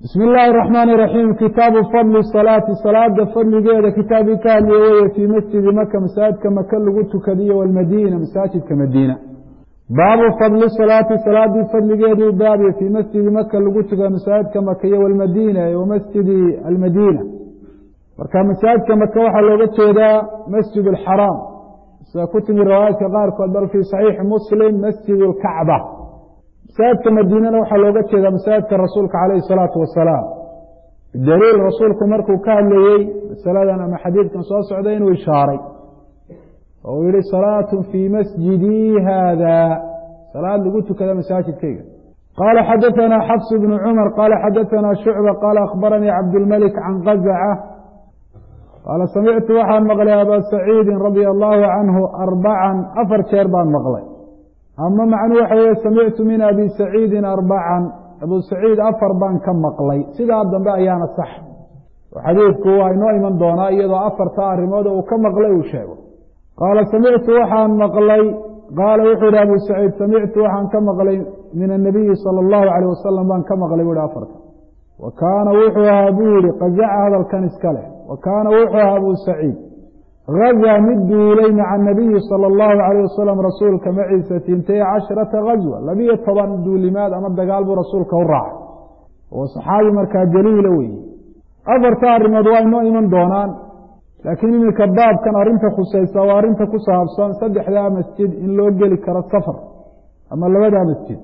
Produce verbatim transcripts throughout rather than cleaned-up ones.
بسم الله الرحمن الرحيم كتاب فضل الصلاة صلاة فضل جيدة كتاب كان يوي في مسجد مكة مساجد كما كان لغتو كدية والمدينة مساجد كمدينة باب فضل الصلاة صلاة فضل جيدة باب في مسجد مكة لغتو كمساجد كما كية والمدينة ومسجد المدينة وكان مساجد كما كوحة لغتو دا مسجد الحرام سأكتب الرواية كغارك والبر في صحيح مسلم مسجد الكعبة مساجدka madiinana waxaa looga jeedaa masaajidka rasuulka calayhi salaatu wasalaam daliil rasuulku markuu ka hadlayey masaladan ama xadiidkan soo socda inuu ishaaray oo uu yihi salaatun fii masjidii haada salaad lagu tukada masaajidkayga qaala xadaثanaa xafs bnu cumar qaala xadaثanaa shucba qaala akhbaranii cabdulmalik can qazaca qaala samictu waxaan maqlay abaa saciidin radia allahu canhu arbacan afar jeer baan maqlay ama macnuu waxa weye samictu min abi saciidin arbacan abu saciid afar baan ka maqlay sidaa dambe ayaana sax oo xadiidku waa inoo iman doonaa iyadoo afarta arrimood uu ka maqlay uu sheego qaala samictu waxaan maqlay qaala wuxuu yihi abu saciid samictu waxaan ka maqlay min annabiyi sala allahu calayh wasalam baan ka maqlay buu yihi afarta wa kaana wuxuu ahaa buu yihi qazaca hadalkan iska leh wa kaana wuxuu ahaa abu saciid غزا mid duulay maca الnabiyi salى الlahu عalيه wasalam rasuulka maciisa tintay casharata غazwa labiyo toban duulimaad ama dagaal buu rasuulka u raacay oo saxaabi markaa jaliila weeye afarta arrimood waa inoo iman doonaan laakiin iminka baabkan arrinta khusaysa waa arrinta ku saabsan saddexdaa masjid in loo geli karo safar ama labadaa masjid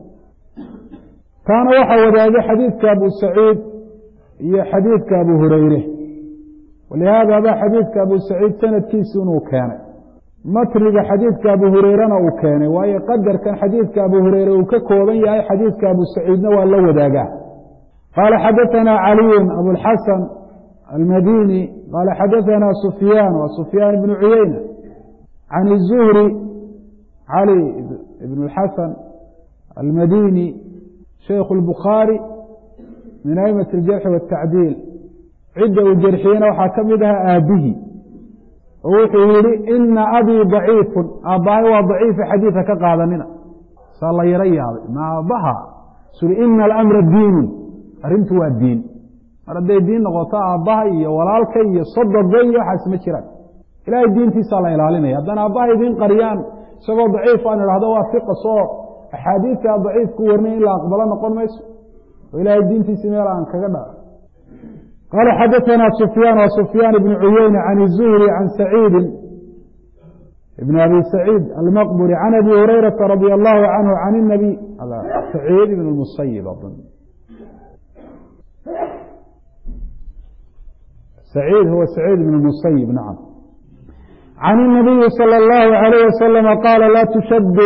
taana waxaa wadaagay xadiidka abu saciid iyo xadiidka abu hureyre walihaada ba xadiidka abu saciid sanadkiisi inuu keenay matniga xadiidka abu hureyrena uu keenay waayo qadarkan xadiidka abu hureyre uu ka kooban yahay xadiidka abu saciidna waa la wadaagaa qaala xadaثanaa caliyun abulxasan almadini qaala xadaثanaa sufyaan wa sufyaan ibnu cuyeyna can الzuhri cali ibn اlxasan almadini shaykhu اlbukhaari min aimati اljarxi waالtacdiil cidda uu jerxiyena waxaa ka mid ahaa aabbihi oo wuxuu yihi ina abii daciifun aabbahay waa daciifa xadiidka ka qaadanina saa la yaro yaabay ma aabbaha suri ina alamra diinun arrintu waa diin mar hadday diin noqoto aabbaha iyo walaalka iyo sodoga iyo waxaas ma jiraan ilaahay diintiisaa la ilaalinaya haddana aabbaha idiin qariyaan isagoo daciif aan idhahdo waa fiqas oo axaadiidtaa daciif ku warnay in la aqbalo noqon mayso oo ilaahay diintiisii meel aan kaga dha قال xdثna سفyاn و سفyاn بن عyeyنة عن الزهري عن سعيid بن أbي سعيid المqبري عن أbي هريرة رضي الله عنه عن النبي سعيid بن المصyب سعيid هو سعيid بن المصyب نعم عن النبي صلى الله عليه وسلم قال لا تشد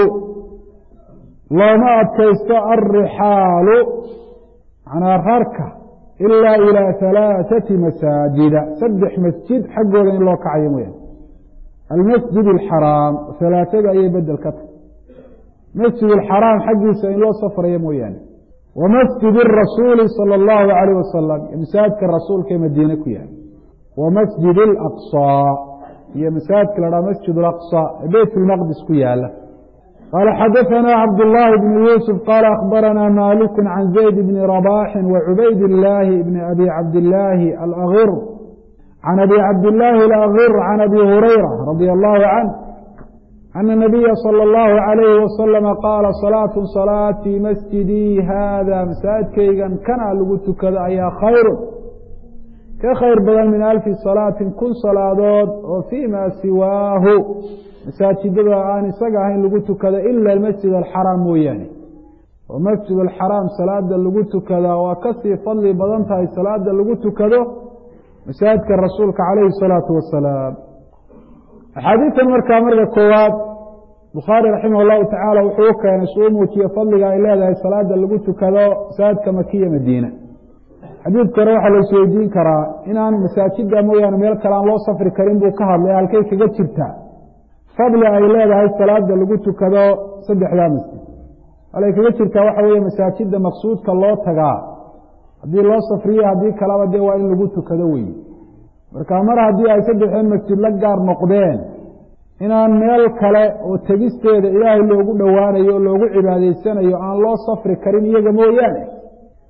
looma adkaysto الرحاaل mnaa rarka ilaa ilى ثaلaaثaةi masaajida saddex masjid xaggooda in loo kacayo mooyaane almasjid الxaraam halaaثada ayay bedel ka tahay masjid الxaraam xaggiisa in loo safrayo mooyaane wa masjid الrasuuli salى الlahu عalيه wasalam masaajidka rasuulka ee madiine ku yahay wa masjid الأqصى iyo masaajidka la dhaha masjid الأqصى ee beyt الmaqdis ku yaala قال xdثnا cبداللhi بن يوسف qال أخبرnا مالك عن زيد بن رباح وعبayd اللhi بن أbي cبداللhi الأغر عن أbي cبداللhi الأغر عن أbي هريرة رضي الله عنه أن النبي صلى الله عليه وسلم qاaل صلاة صلاة في مسجدي hذا masaajidkaygan kana lagu tukado ayaa khayr ka khayr badan min ألفi صلاaةi kun salaadood oo فيma siwaahu masaajidada aan isaga ahayn lagu tukado ila masjid alxaraam mooyaane oo masjid alxaraam salaada lagu tukadaa waa kasii fadli badan tahay salaada lagu tukado masaajidka rasuulka calayhi salaatu wasalaam axaadiitan markaa marka koowaad bukhaari raximah llahu tacaala wuxuu u keenay suu muujiye fadliga ay leedahay salaada lagu tukado masaajidka makiya madiina xadiidka hore waxaa la isweydiin karaa inaan masaajida mooyaane meel kale aan loo safri karin buu ka hadlay halkay kaga jirtaa fadli ay leedahay salaada lagu tukado saddexdaa masjid halay kaga jirtaa waxa weeye masaajida maqsuudka loo tagaa haddii loo safriyo haddii kalaba dee waa in lagu tukado weye marka mar haddii ay saddexdan masjid la gaar noqdeen inaan meel kale oo tegisteeda ilaahay loogu dhowaanayo o loogu cibaadaysanayo aan loo safri karin iyaga mooyaane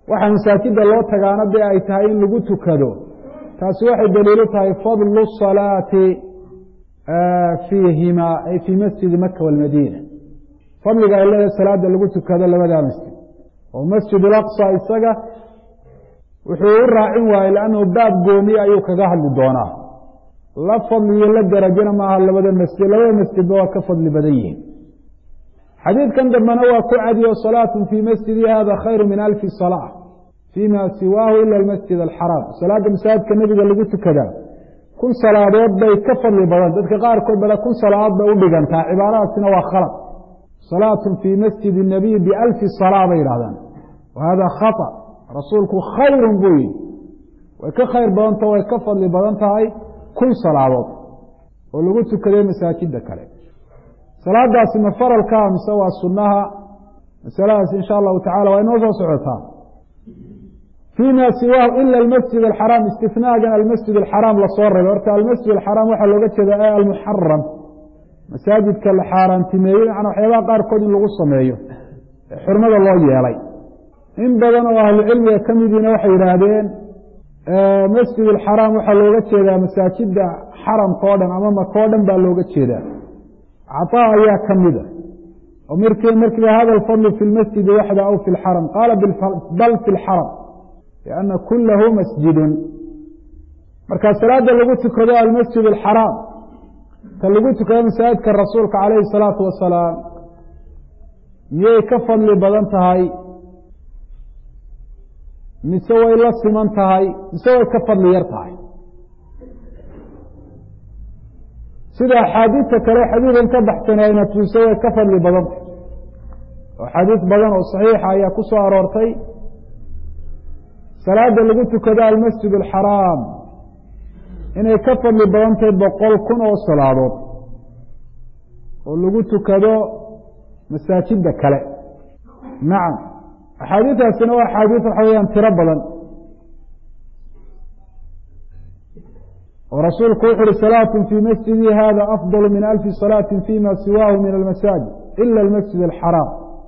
waxa masaajida loo tagaana dee ay tahay in lagu tukado taasi waxay daliilu tahay fadlu salaati fiihima ay fii masjidi maka walmadiina fadliga ay leedahay salaada lagu tukado labadaa masjid oo masjid alaqsa isaga wuxuu u raacin waayey lannahu baab goomiye ayuu kaga hadli doonaa la fadliyo la darajana maaha labada masjid labada masjidba waa ka fadli badan yihiin xadiidkan dambena waa ku cadiyo salaatu fii masjidi hada khayru min alfi salaa fiima siwaahu ila almasjid alxaraam salaada masaajidka nebiga lagu tukadaa kun salaadood bay ka fadli badan dadka qaarkood bada kun salaadood bay u dhigantaa cibaaradaasina waa khalad salaatu fii masjidi الnabiy bialfi salaa bay yidhahdaan wa hada khaطأ rasuulku khayrun buu yihi way ka khayr badanta way ka fadli badan tahay kun salaadood oo lagu tukaday masaajida kale salaadaasi ma faralkaa mise waa sunnaha masaladaas insha allahu tacala waa inoo soo socotaa fiima siwaahu ila almasjid alxaraam istinaagan almasjid alxaraam lasoo rabay horta almasjid alxaraam waxaa looga jeeda e almuxaram masaajidka la xaaraantimeeyey macnaa waxyaabaha qaarkood in lagu sameeyo ee xurmada loo yeelay in badan oo ahlucilmiga ka midiina waxay yidhaahdeen masjid alxaraam waxaa looga jeedaa masaajida xaramka o dhan ama maka o dhan baa looga jeedaa caطaa ayaa ka mida oo markii markiiba hada alfadlu fi lmasjidi waxda aw fi lxaram qaala bal fi lxaram lianna kulahu masjidun markaa salaada lagu tukado almasjid alxaraam ka lagu tukado masaajidka rasuulka calayhi الsalaatu wasalaam miyay ka fadli badan tahay mise way la siman tahay mise way ka fadli yar tahay sida axaadiidta kale xadiidan ka baxsanayna tuse way ka fadli badan tahay oo xadiid badan oo saxiixa ayaa ku soo aroortay salaada lagu tukado almasjid alxaraam inay ka fadli badan tahay boqol kun oo salaadood oo lagu tukado masaajida kale nacam axaadiidaasina waa axaadiid waxa weyaan tiro badan oo rasuulku wuxu uhi salaatu fii masjidi hada afضal min alfi salaati fima siwaahu min almasaajid ila almasjid alxaraam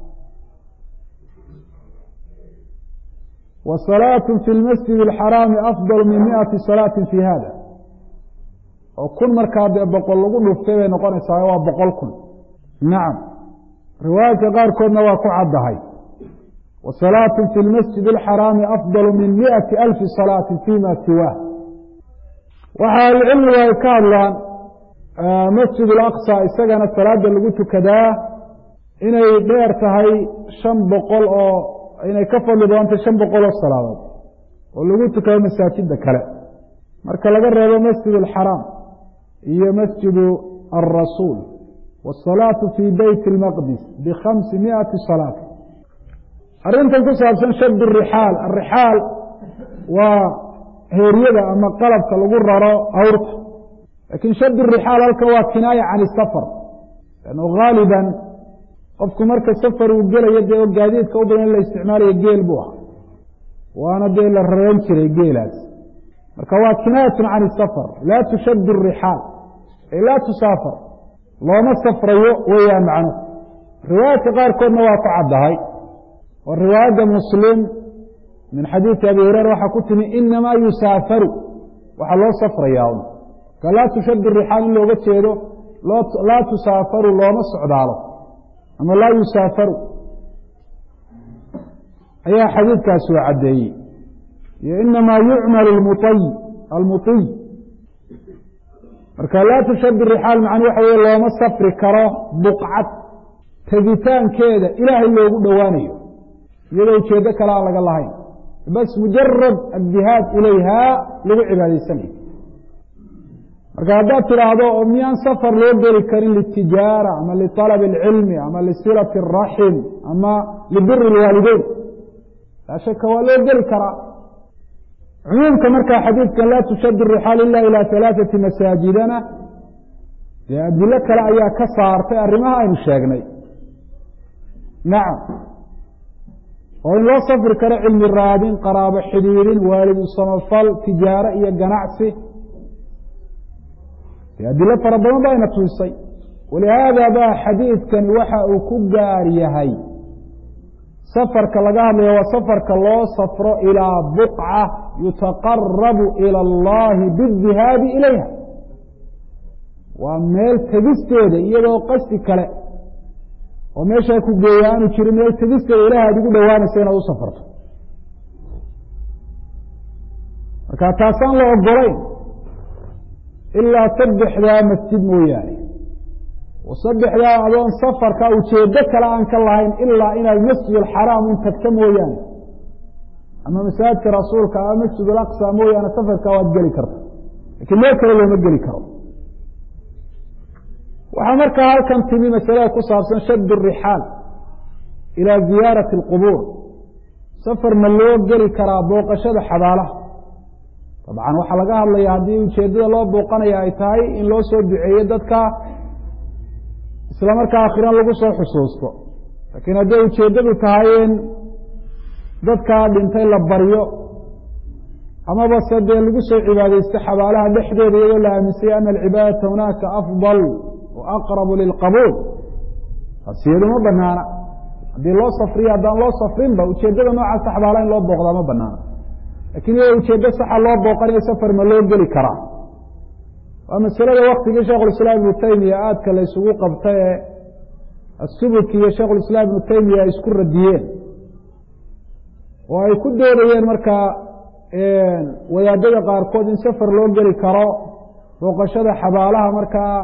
wa salaatu fi lmasjid alxaraami afضal min miati salaati fi hada oo kun markaa dee boqol lagu dhuftay bay noqonaysaa waa boqol kun nacam riwaayadka qaarkoodna waa ku caddahay wa salaatu fi lmasjid alxaraami afضal min miati alfi salaati fima siwaah waxa ahlucilmigu ay ka hadlaan masjid alaqsa isagana salaada lagu tukadaa inay dheer tahay shan boqol oo inay ka fadli badantay shan boqol oo salaadood oo lagu tukado masaajida kale marka laga reebo masjid alxaraam iyo masjidu alrasuul waasalaatu fii beyt اlmaqdis bikhamsi miati salaat arrintan ku saabsan shad arixaal arixaal waa heeryada ama qalabka lagu raro awrta laakiin shad arixaal halkan waa kinaaya can isafar lanno gaaliban qofku marka safar uu gelayo dee oo gaadiidka u badan in la isticmaalayo geel buu ah waana dee la raran jiray geelaas marka waa kinaayatun can isafar laa tushad arixaal ay laa tusaafar looma safrayo weeyaan macno riwaayadka qaarkoodna waa ku caddahay oo riwaayadda muslim min xadiidi abi hureyra waxaa ku timi inamaa yusaafaru waxaa loo safrayaa un ka laa tushad arixaal in looga jeedo laa tusaafaru looma socdaalo ama laa yusaafaru ayaa xadiidkaasi u caddeeyey iyo inamaa yucmalu muay almuطiy marka laa tushad arixaal macnuu waxa weye looma safri karo buqcad tegitaankeeda ilaahay loogu dhowaanayo iyadoo ujeedo kale aan laga lahayn bas mujarad addihaab ilayhaa lagu cibaadaysanayo marka haddaad tidhaahdo oo miyaan safar loo geli karin litijaara ama liطalabi اlcilmi ama lisilati الraxim ama libiri اlwaalideyn laa shaka waa loo geli karaa cumuumka markaa xadiidkan laa tushad arixaal ila ilى ثalaaثati masaajidana dee adilo kale ayaa ka saartay arrimaha aynu sheegnay nacam oo in loo safri karo cilmi raadin qaraabo xidhiirin waalidu samafal tijaaro iyo ganacsi dee adilo fara badan ba ayna tuusay walihaada baa xadiidkani waxa uu ku gaar yahay safarka laga hadlayo waa safarka loo safro ilaa buqca yutaqarabu ila allahi biاdihaabi ilayha waa meel tegisteeda iyadoo qasdi kale oo meeshaa ku geeya aanu jirin meel tegisteeda ilaah aad ugu dhowaanaysa inaad u safarto marka taasaan la ogolayn ilaa saddexdaa masjid mooyaane oo saddexdaa adoon safarka ujeedo kale aan ka lahayn ilaa inaad masjid alxaraam un tagto mooyaane ama masaajidka rasuulka ama masjid alaqsa mooyaane safarka waad geli karta lakiin meel kale looma geli karo waxaa markaa halkan timi masalada ku saabsan shadd الrixaal ilaa ziyaarati اlqubuur safar ma loo geli karaa booqashada xabaalaha dabcan waxaa laga hadlaya haddii ujeedada loo booqanaya ay tahay in loo soo duceeyo dadka isla markaa akhiran lagu soo xusuusto laakiin hadday ujeedadu tahay in dadkaa dhintay la baryo amaba se dee lagu soo cibaadeysto xabaalaha dhexdeeda iyadoo la aaminsaya ana alcibaadata hunaaka afضal وأqرب للqبول taasiyadu ma banaana haddii loo safriyo haddaan loo safrinba ujeedada noocaasa xabaala in loo booqdaa ma banaana lakin iya ujeedo saxa loo booqanayo safar ma loo geli karaa waa masalada waktigii sheikh اiسلام iبnu taymiya aadka la isugu qabta ee asubki iyo sheikh اiسلام iبnu taymiya ay isku radiyeen oo ay ku doodayeen markaa wadaadada qaarkood in safar loo geli karo booqashada xabaalaha markaa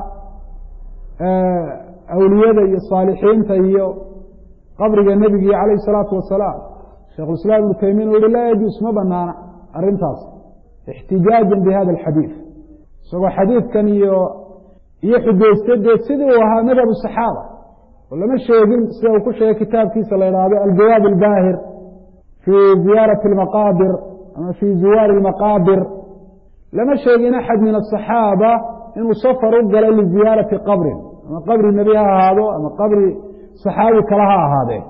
awliyada iyo saalixiinta iyo qabriga nebigii calayh الsalaatu wasalaam sheikh iسلام ibnu taymiya u yihi laa yajuus ma banaana arrintaas اxtijaajan bihada اlxadiid isagoo xadiidkan iyo iyo xujaystadeed sidii uu ahaa madhab الصaxaaba oo lama sheegin sida uu ku sheegay kitaabkiisa la idhaahdo aljawaab اlbaahir fii ziyaarati اlmaqaabir ama fii ziwaari اlmaqaabir lama sheegin axad min الصaxaaba inuu safar u galay liziyaarati qabrin ama qabri nebi ha ahaado ama qabri saxaabi kale ha ahaadee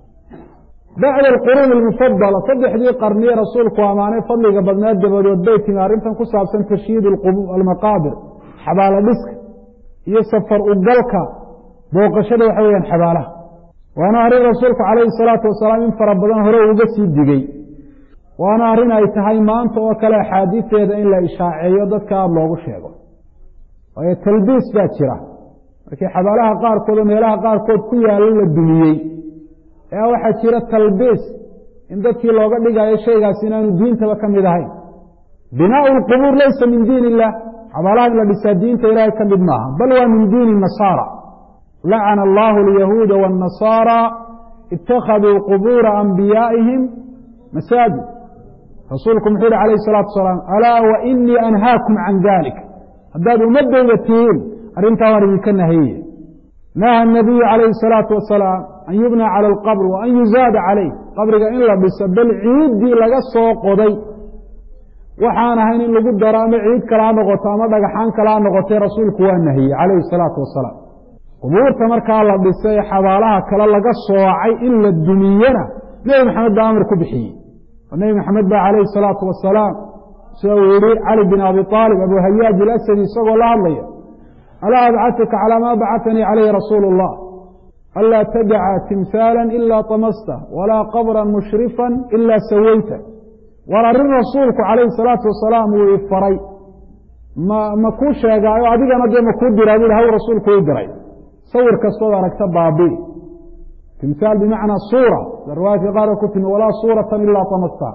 bacda alquruun almufadala saddexdii qarniye rasuulku amaanay fadliga badnaad dabadood bay timi arrintan ku saabsan tashyiid almaqaabir xabaalo dhiska iyo safar ugalka booqashada waxa weyaan xabaalaha waana arrin rasuulku calayhi salaatu wasalaam in fara badan hore uga sii digey waana arrin ay tahay maanta oo kale axaadiisteeda in la ishaaceeyo dadka aada loogu sheego waayo talbiis baa jira markii xabaalaha qaarkood oo meelaha qaarkood ku yaalo la dumiyey ee waxaa jira talbiis in dadkii looga dhigayo shaygaas inaanu diintaba ka mid ahayn binaau lqubuur laysa min diin illah xabaalaha in la dhisaa diinta ilaahay ka mid maaha bal waa min diini nasaara lacana allahu alyahuuda waاnnasaara ittakhaduu qubuura anbiyaa'ihim masaajid rasuulku muxuu yihi calayh الsalaatu wasalaam alaa wa inii anhaakum can dalik haddaad ummadayda tihiin arrintaa waan idinka nahiyey naha الnabiyu calayhi الsalaatu wasalaam an yubna calى اlqabr wa an yuzaada calayh qabriga in la dhiso bal ciiddii laga soo qoday waxaan ahayn in lagu daro ama ciid kale ha noqoto ama dhagaxaan kale ha noqotay rasuulku waa nahiyey calayhi الsalaatu wasalaam qubuurta markaa la dhisay xabaalaha kale laga soocay in la dumiyana nebi maxamed baa amar ku bixiyey oo nebi maxamed baa calayhi الsalaatu wasalaam sida uu yihi cali bin abi aalib abu hayaaj ilasadi isagoo la hadlaya alaa abcatuka calىa ma bacatanii calayhi rasuulu الlah anlaa tadaca timhaala ila طamasta walaa qabra mushrifa ila sawayta war arrin rasuulku calayhi الsalaatu wasalaam uu ifaray ma ma kuu sheegaayo adigana dee ma kuu diraa bu haw rasuulku ii diray sawir kastood aragta baabi timhaal bimacnaa suura sida riwaayadka qaar ku timi walaa suurata ilaa طamasta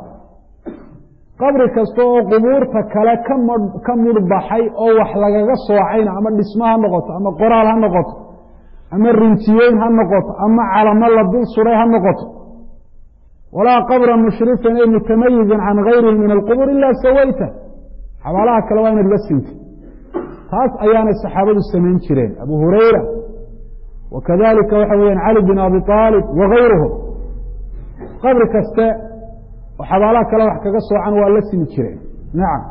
qabri kasta oo qubuurta kale ka mudhbaxay oo wax lagaga soocayna ama dhismo ha noqoto ama qoraal ha noqoto ama rinjiyeyn ha noqoto ama calamo la dul suray ha noqoto walaa qabra mushrifan ay mutamayizan can gayrihi min alqubuur ilaa sawayta xabaalaha kale waa inaad la sinta taas ayaanay saxaabadu samayn jireen abu hurayra wa kadalika waxa weyaan cali bin abi aalib wagayruhu qabri kaste oo xabaalaha kale wax kaga soocan waa la simi jireen nacam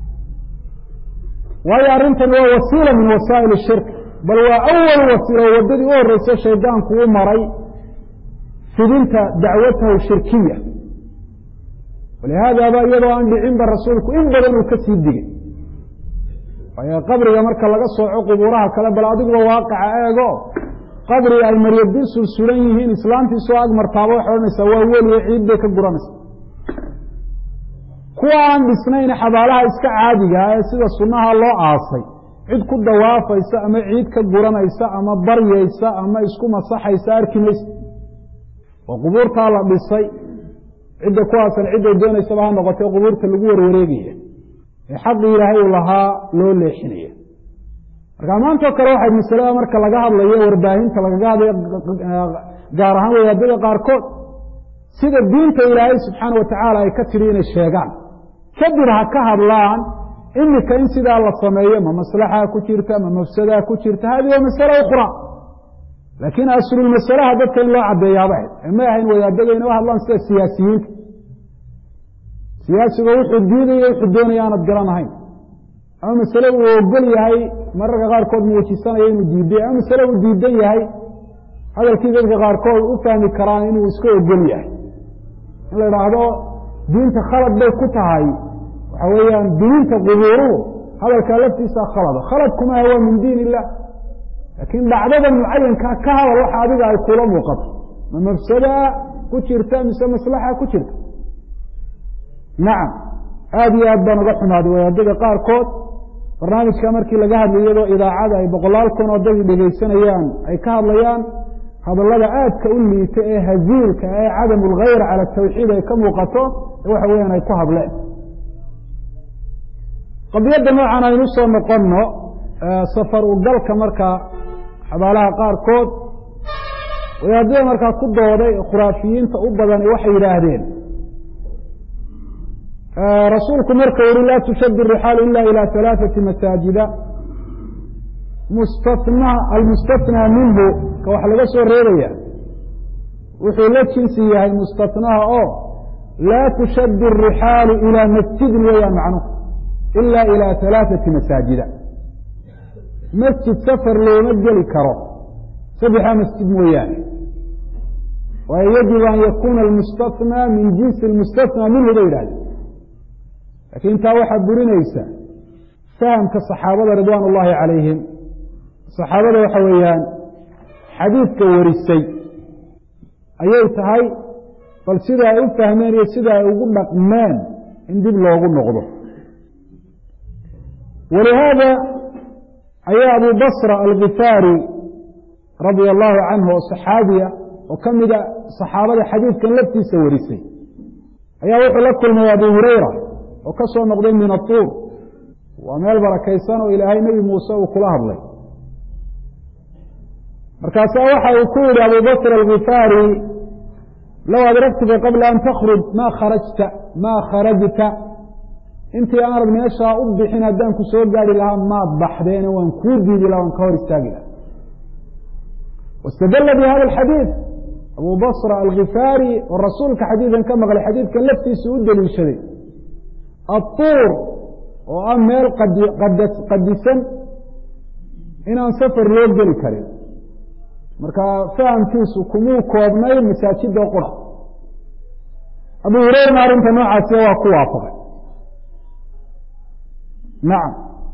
waayo arrintan waa wasiila min wasaa'il shirk bal waa awal wasiila oo waddadii u horeysa shaydaanku u maray fidinta dacwatahu shirkiya walihaadaba iyadoo aan dhicinba rasuulku in badan uu ka sii digay waayo qabriga marka laga sooco qubuuraha kale bal adiguba waaqaca eego qabri ay maryadin sulsulan yihiin islaantii soo ag martaaba waxay odhanaysaa waa weliyo ciid bay ka guranaysaa kuwa aan dhisnayn xabaalaha iska caadiga ee sida sunnaha loo aasay cid ku dawaafaysa ama ciid ka guranaysa ama baryaysa ama isku masaxaysa arki maysa oo qubuurtaa la dhisay cidda kuwaasan cidday doonaysaba ha noqotay qubuurta lagu warwareegaya ee xaqii ilaahay uu lahaa loo leexinaya marka maantoo kale waxay masalada marka laga hadlayo warbaahinta lagaga hadlayo gaar ahaan wadaadada qaarkood sida diinta ilaahay subxaana watacaala ay ka tidhi inay sheegaan kadib ha ka hadlaan imika in sidaa la sameeyo ma maslaxa ku jirta ma mafsadaa ku jirta hadihi waa masala ukhra laakiin aslulmasalaha dadka in loo caddeeyaaba ahayd ma ahayn wadaadada inay u hadlaan sida siyaasiyiinta siyaasiga wuxuu diidaya wuxuu doonaya aanad garanahayn ama masale uu ogol yahay mararka qaarkood muujisanaya inuu diiday ama masale uu diidan yahay hadalkii dadka qaarkood u fahmi karaan inuu iska ogol yahay in la idhaahdo diinta khalad bay ku tahay waxa weeyaan diinta qubuuruhu hadalkaa laftiisa khalada khaladkumaha waa min diin illah laakiin dhacdada mucayankaa ka hadal waxa adiga ay kula muuqato ma mafsadaa ku jirta mise maslaxa ku jirta nacam aada iyo aad baan uga xumaaday wadaadada qaarkood barnaamijka markii laga hadlay iyadoo idaacada ay boqolaal kun oo dad dhegaysanayaan ay ka hadlayaan hadallada aadka u liita ee haziilka ee cadamu lgayr cala tawxiid ay ka muuqato waxa weeyaan ay ku hadleen qadiyadda noocan aynu soo noqonno safar u galka markaa xabaalaha qaarkood wadaadada markaa ku dooday khuraafiyiinta u badani waxay yidhaahdeen rasuulku marka yihi laa tushad الrixaalu ila ilى ثalaaثaةi masaajida mustana almustatnaa minhu ka wax laga soo reebaya wuxuu la jinsi yahay mustatnaha oo laa tushad الrixaalu ilى masjidin weeyaan macnuhu ila ilى ثalaaثaةi masaajida masjid safar looma geli karo saddexa masjid mooyaane waayo yajib an yakuna almustatnaa min jinsi اlmustatnaa minhu bay yidhahdeen lakiin taa waxaa burinaysa fahamka saxaabada ridwaan ullaahi calayhim saxaabada waxa weeyaan xadiidka warisay ayay tahay bal sida ay u fahmeen iyo sida ay ugu dhaqmeen in dib loogu noqdo walihaada ayaa abu basra algifaari radia allahu canhu oo saxaabiya oo ka mida saxaabada xadiidkan laftiisa warisay ayaa wuxuu la kulmay abu hurayra oo ka soo noqday min atuur waa meel barakaysan oo ilaahay nebi muuse uu kula hadlay markaasaa waxa uu ku yihi abu basr algifaari low adragtuka qabla an takhruj ma kharajta maa kharajta intii aanad meeshaa u bixin haddaan ku soo gaari lahaa maad baxdeene waan kuu diidi laha waan ka hor istaagi laha wاstadla bi hada alxadiid abu basra algifaari oo rasuulka xadiidan ka maqlay xadiidkan laftiisa u deliishaday aلطuur oo ah meel qadisan inaan safar loo geli karin marka fahamkiisu kumuu koobnay masaajida qura abu hurayrna arrinta noocaasi waa ku waafaqay nacam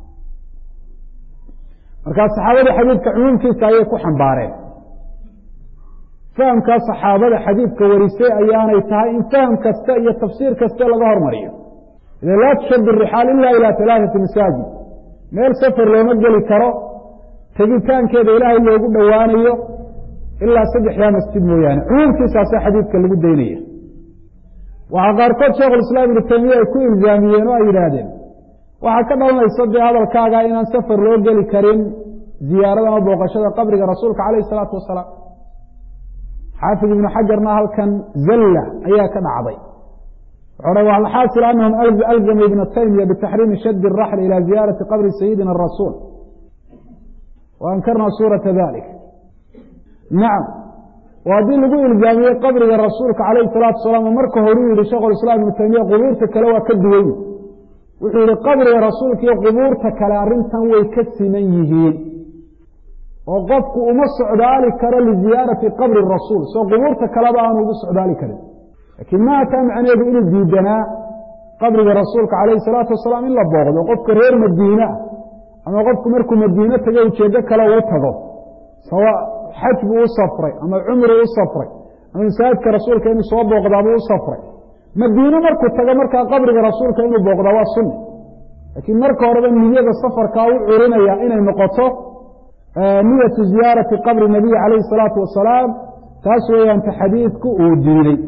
markaa saxaabada xadiidka cumuumkiisa ayay ku xambaareen fahamkaa saxaabada xadiidka warisay ayaanay tahay in faham kasta iyo tafsiir kasta laga hormariyo laa tushad الrixaal ila ilى ثalaaثaةi masaajid meel safar looma geli karo tegitaankeeda ilaahay loogu dhowaanayo ilaa saddexdaa masjid mooyaane cumuumkiisaasa xadiidka lagu daynaya waxaa qaarkood sheekhulislaam ibnu taymiya ay ku ilzaamiyeen oo ay yidhaahdeen waxaa ka dhalanaysa dee hadalkaaga inaan safar loo geli karin ziyaarada ama booqashada qabriga rasuulka calayh الsalaatu wasalaam xaafid ibnu xajarna halkan zalla ayaa ka dhacday wuxuu ha alxaasil anahum alzama ibna taymiya bitaxriimi shadi الraxl ilى ziyaarati qabri sayidina الrasuul waankarna suurata dalik nacam oo haddii lagu ilzaamiyey qabriga rasuulka calayh الsalaatu wasalaam oo marka horuu yihi sheekh islaam ibnu taymiya qubuurta kale waa ka duwan wuxuu yihi qabriga rasuulka iyo qubuurta kale arrintan way ka siman yihiin oo qofku uma socdaali karo liziyaarati qabri rasuul soo qubuurta kaleba aanu ugu socdaali karin laakiin maa taa macneedu inuu diidanaa qabriga rasuulka calayhi salaatu wasalaam in la booqdo qofka reer madiine ah ama qofku markuu madiine tago ujeeddo kale uu tago sawa xaj buu u safray ama cumri u safray ama masaajidka rasuulka inuu soo booqdaa buu u safray madiine markuu tago markaa qabriga rasuulka inuu booqdaa waa sunna laakiin marka horeba niyada safarkaa u curinaya inay noqoto niyatu ziyaarati qabri nabiy calayhi salaatu wasalaam taas weeyaan ta xadiidku uu diiday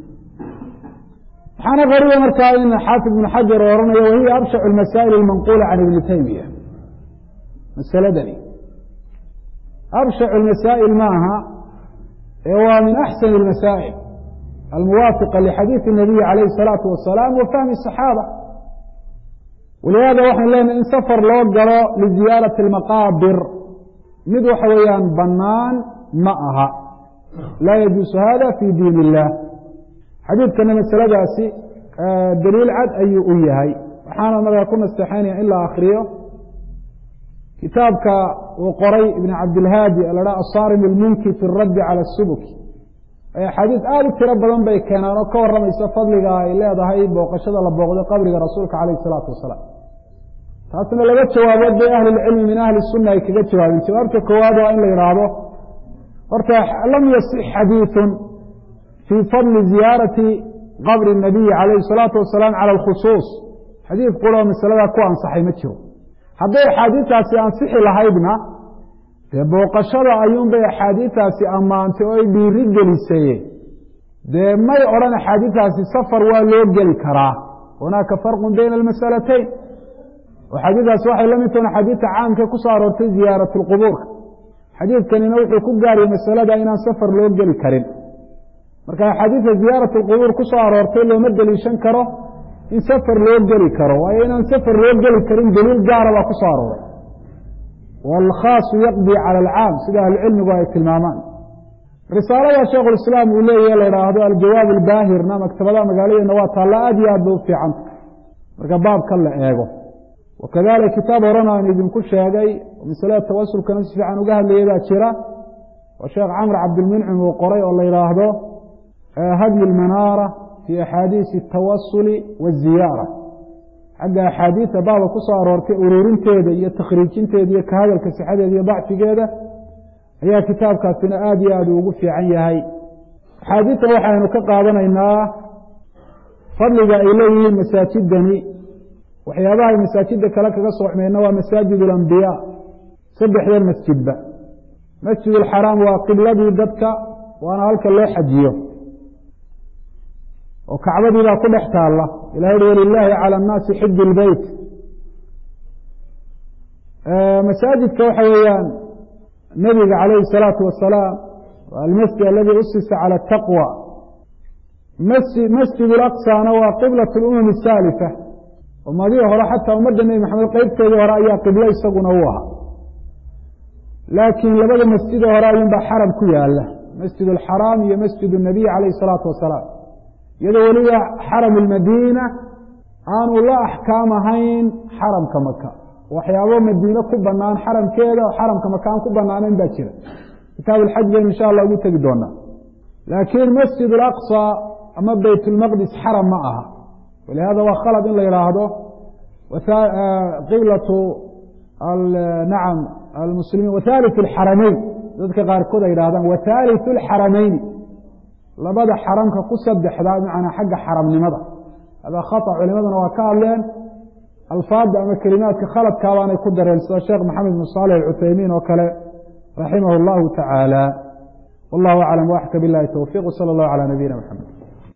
waxaana qariba markaa in xaafid ibnu xajar oo oranayo wahiya abshacu almasaa'il almanquula can ibni taymiya masaladani abshacu almasaa'il maaha ee waa min axsani almasaa'il almuwaafiqa lixadiidi الnabiyi calayhi الsalaatu wasalaam wa fahmi الصaxaaba walihaada waxaan leenahay in safar loo galo liziyaarati اlmaqaabir mid waxa weeyaan bannaan ma aha laa yajuusu hada fi diin illah xadiidkana masaladaasi daliil cad ayuu u yahay waxaana markaa ku nasteexaynaya in la akriyo kitaabka uu qoray ibn cabdilhaadi la ha asaarim ilmunki fi raddi cala asubuki axaadiis aada u tiro badan bay keenaan oo ka warramaysa fadliga ay leedahay booqashada la booqdo qabriga rasuulka calayh isalaatu wasalaam taasna laga jawaabood bay ahlilcilmi min ahli sunna ay kaga jawaabeen jawaabta koowaad waa in la yidhaahdo horta lam yasix xadiiثun fii fadli ziyaarati qabri الnabiyi calayhi الsalaatu wasalaam cala alkhusuus xadiid quroo masaladaa ku ansaxay ma jiro hadday axaadiistaasi ansixi lahaydna dee booqashada ayuunbay axaadiistaasi ammaantay oo ay dhiiri gelisay dee may odhan axaadiistaasi safar waa loo geli karaa hunaaka farqu bayna almasalatayn axaadiistaasi waxay la mid tahin axaadiidta caamka ku soo aroortay ziyaaratu lqubuurka xadiidkanina wuxuu ku gaariyey masalada inaan safar loo geli karin marka axaadiidta ziyaaratu lqubuur ku soo aroortay looma deliishan karo in safar loo geli karo waayo inaan safar loo geli karin daliil gaara baa ku soo arooray wاlkhaaصu yaqdii calى alcaam sida ahlucilmigu ay tilmaamaan risaalada sheikhulislaam uu leeyahe la idhaahdo aljawaab albaahirna maktabadaha magaaladeena waa taalla aad iyo aad bay u fiicanta marka baabkan la eego wakadalika kitaab horena aan idinku sheegay masalada tawasulkana si fiican uga hadlayay baa jira oo sheekh camr cabdilmuncim uu qoray oo la yidhaahdo hadyi lmanaara fii axaadiisi اtawasuli waاziyaara xagga axaadiida baaba ku soo aroortay ururinteeda iyo takhriijinteeda iyo ka hadalka sixadeeda iyo dacfigeeda ayaa kitaabkaasina aada iyo aad ugu fiican yahay axaadiidtan waxaynu ka qaadanaynaa fadliga ay leeyihiin masaajidani waxyaabaha ay masaajida kale kaga soocmeenna waa masaajid alambiyaa saddexdan masjidba masjid alxaraam waa qibladii dadka waana halka loo xajiyo oo kacbadii baa ku dhex taalla ilahay uhi walilaahi calى الnaasi xiju اlbeyt masaajidka waxa weeyaan nebiga calayhi الsalaatu wasalaam almasjid aladii usisa calى الtaqwى masjid اlaqsana waa qiblaة اlumam الsaalifa ummadihii hore xataa ummadda nebi maxamed qeybteedii hore ayaa qiblo isaguna u ahaa laakiin labada masjidee hore ayuun baa xaram ku yaala masjid اlxaraam iyo masjid الnabiy calayh الsalaatu wasalaam iyadoo weliba xaram اlmadiina aanu la axkaam ahayn xaramka maka waxyaabo madiine ku banaan xaramkeeda oo xaramka maka aan ku banaanayn baa jira kitaab alxaj baynu insha allah ugu tegi doonaa laakiin masjid alaqsa ama beyt اlmaqdis xaram ma aha walihada waa khalad in la yidhaahdo qiblatu nacam almuslimiin wathaliث اlxarameyn dadka qaarkood ay yidhahdaan wathaliث اlxarameyn labada xaramka ku saddexdaa bimacnaa xagga xaramnimada hada khata culimaduna waa ka hadleen alfaada ama kelimaadka khaladkaabaanay ku dareen sida sheekh maxamed bin saalix alcuthaymiin oo kale raximah اllahu tacaala wallahu aclam waxka bilahi towfiq wsala اllahu calى nabiyina mxamed